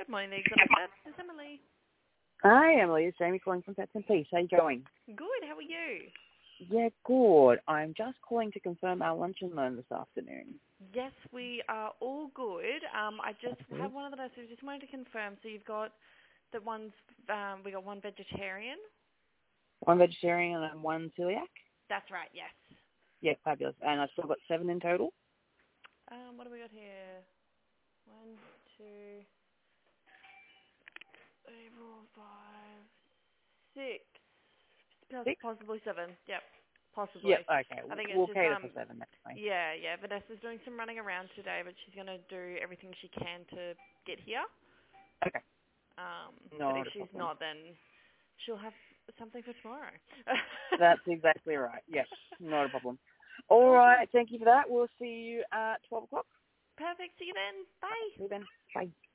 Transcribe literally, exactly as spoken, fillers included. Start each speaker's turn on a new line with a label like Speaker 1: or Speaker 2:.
Speaker 1: Good morning, the Exotic Pets. It's Emily.
Speaker 2: Hi, Emily. It's Jamie calling from Pets and Peace. How you going?
Speaker 1: Good. How are you?
Speaker 2: Yeah, good. I'm just calling to confirm our lunch and learn this afternoon.
Speaker 1: Yes, we are all good. Um, I just
Speaker 2: That's good.
Speaker 1: have one of the notes. I just wanted to confirm. So you've got the ones. Um, we got one vegetarian.
Speaker 2: One vegetarian and one celiac?
Speaker 1: That's right. Yes.
Speaker 2: Yeah, fabulous. And I've still got seven in total?
Speaker 1: Um, what do we got here? One, two, three, four, five, six. Pos-
Speaker 2: Six?
Speaker 1: Possibly seven. Yep.
Speaker 2: Yep,
Speaker 1: Possibly.
Speaker 2: okay.
Speaker 1: I think it's
Speaker 2: We'll
Speaker 1: just
Speaker 2: cater for
Speaker 1: um.
Speaker 2: seven, that's fine.
Speaker 1: Yeah, yeah. Vanessa's doing some running around today, but she's gonna do everything she can to get here.
Speaker 2: Okay,
Speaker 1: Um, but if
Speaker 2: not a
Speaker 1: she's
Speaker 2: problem.
Speaker 1: not, then she'll have something for tomorrow.
Speaker 2: That's exactly right. Yes, not a problem. All
Speaker 1: Awesome.
Speaker 2: right, thank you for that. We'll see you at twelve o'clock.
Speaker 1: Perfect. See you then. Bye.
Speaker 2: See you then. Bye.